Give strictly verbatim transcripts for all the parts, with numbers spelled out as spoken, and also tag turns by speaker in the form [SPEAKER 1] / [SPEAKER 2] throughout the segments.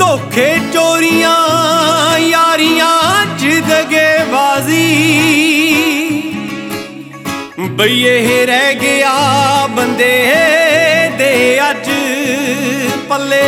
[SPEAKER 1] धोखे चोरियां यारियां च दगेबाजी बई ये रह गया बंदे दे अज पल्ले।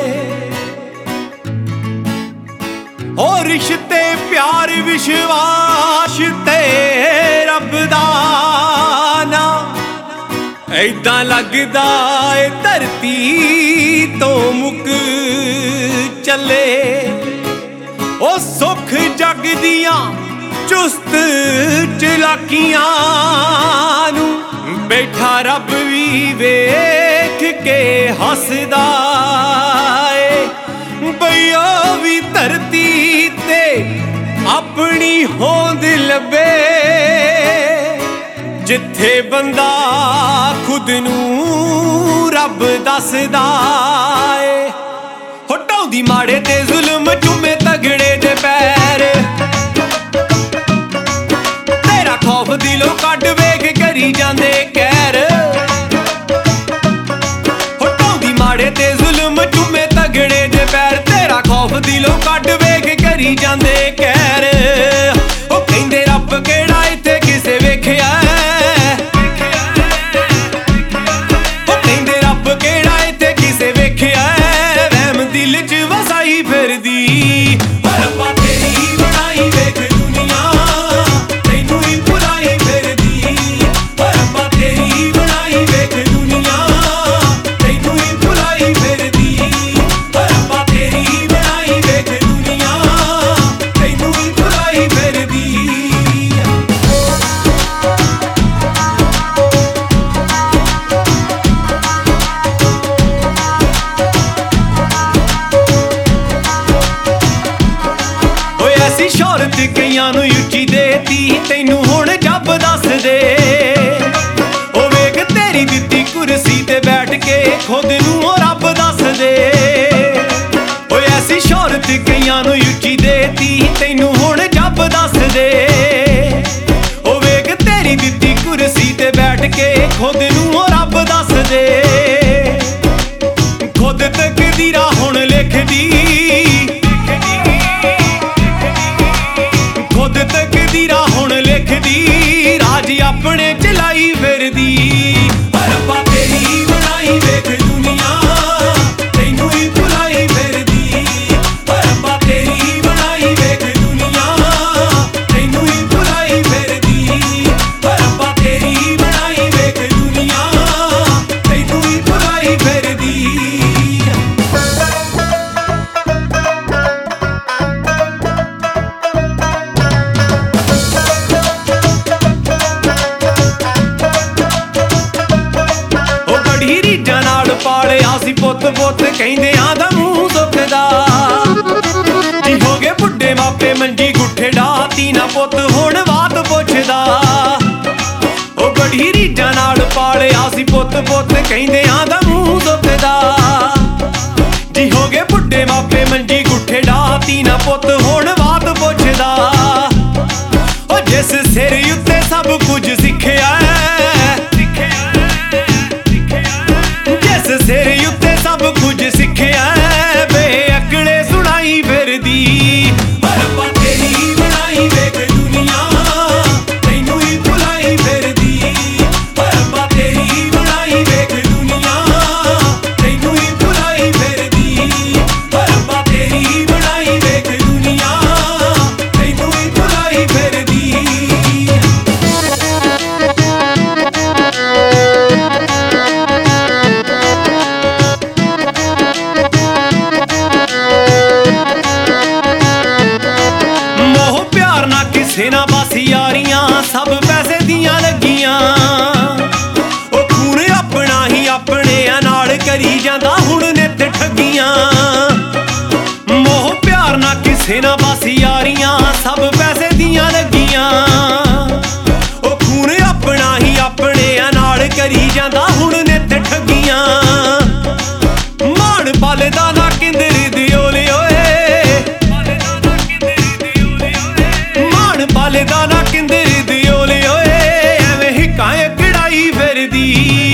[SPEAKER 1] ओ रिश्ते प्यार विश्वास ते रब दा ना ऐदां लगदा ए धरती तो मुक चले। ओ सुख जग दियां चुस्त चलाकियां नू बैठा रब भी वेख के हसदा ए बई ओ भी धरती ते अपनी होंद लभे जिथे बंदा खुद नू रब दसदा ए। हो ढाउंदी माड़े ते जुल्म चूमे तगड़े दे पैर तेरा खौफ दिलों कढ वेख करी जांदे कैर। हो ढाउंदी माड़े ते जुल्म चूमे तगड़े दे पैर तेरा खौफ दिलों कढ वेख करी जांदे कैर। ओ कहंदे रब केड़ा इत्थे किसे वेखिया शौहरत कईयां नू उच्ची देती तैनू हुण जब दस दे। ओ वेख तेरी दित्ती कुर्सी ते बैठ के खुद नू ओ रब दस दे। ओ ऐसी शौहरत कईयां नू उच्ची देती तैनू हुण जब दस दे। ओ वेख तेरी दित्ती कुर्सी ते बैठ के खुद नू ओ रब दस दे। खुद तकदीरा हुण लिखदी तकदीरा हुण लिखदी राज अपने चलाई फिरदी। रब्बा तेरी बनाई वेख दुनिया तैनू ही भुलाई फिरदी। रब्बा तेरी बनाई वेख दुनिया तैनू ही भुलाई फिरदी। रब्बा तेरी बनाई वेख दुनिया तैनू ही भुलाई फिरदी। पालिया सी पुत पुत कहंदियां दा मूंह सुखदा जी हो गए बुढ़े मापे मंजी गुठे डाती ना पुत हुण बात पुछदा। ओ बड़ी रीझां नाल पालिया सी पुत पुत कहंदियां दा मूंह सुखदा जी हो गए बुढ़े मापे मंजी गुठे डाती ना पुत हुण बात पुछदा। ओ जिस सिर उत्ते सब कुछ सिखिया सिर उत्ते सब कुछ सिखिया बे अकड़े सुनाई फिरदी। रब्बा तेरी बनाई वेख दुनिया तैनू ही भुलाई फिरदी। रब्बा तेरी बनाई वेख दुनिया तैनू ही भुलाई फिरदी। रब्बा तेरी बनाई वेख दुनिया तैनू ही भुलाई फिरदी। किसे ना बस यारियां सब पैसे दियां लगियां। ओ खून अपना ही अपने नाल करी जांदा हुण नित ठगियां। मोह प्यार ना किसे ना बस यारियां सब पैसे दियां लगियां। ओ खून अपना ही अपने नाल करी जांदा हुण नित ठगियां। मान पलदा ना किंदर दियोले पलदा ना किंदर दियोले एवें हिकां कढ़ाई फिरदी।